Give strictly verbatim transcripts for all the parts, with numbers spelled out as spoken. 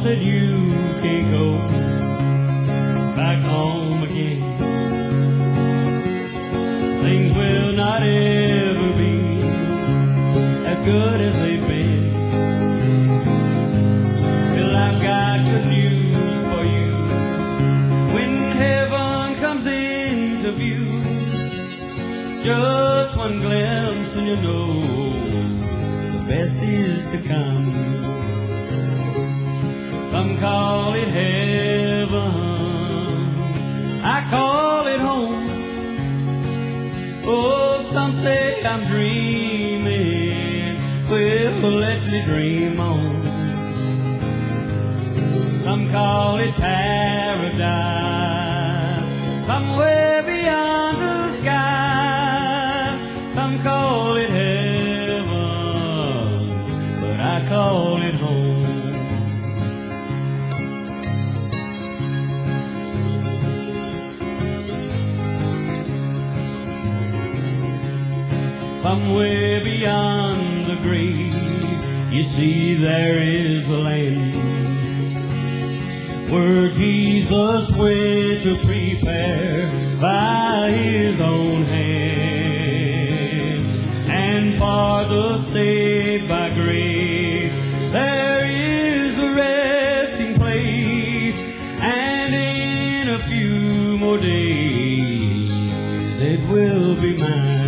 said you can't go back home again. Things will not ever be as good as they've been. Till I've got good news for you. When heaven comes into view, just one glimpse and you know the best is to come. Some call it heaven, I call it home. Oh, some say I'm dreaming, well, let me dream on. Some call it paradise, somewhere beyond the sky. Some call it heaven, but I call it home. Somewhere beyond the grave, you see there is a land where Jesus went to prepare by his own hand. And for the saved by grace, there is a resting place, and in a few more days it will be mine.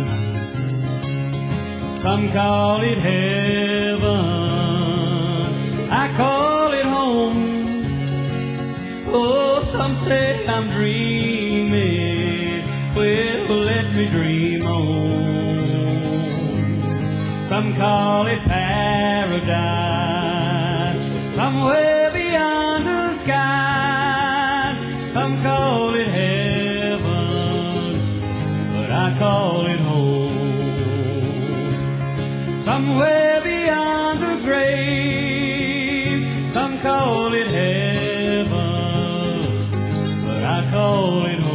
Some call it heaven, I call it home. Oh, some say I'm dreaming, well, let me dream on. Some call it paradise, somewhere beyond the sky. Some call it heaven, but I call it home. Somewhere beyond the grave, some call it heaven, but I call it home.